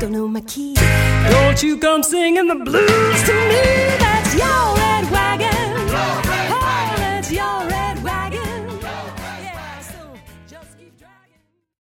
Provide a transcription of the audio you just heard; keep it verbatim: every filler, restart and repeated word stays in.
don't know my key. Don't you come singing the blues to me.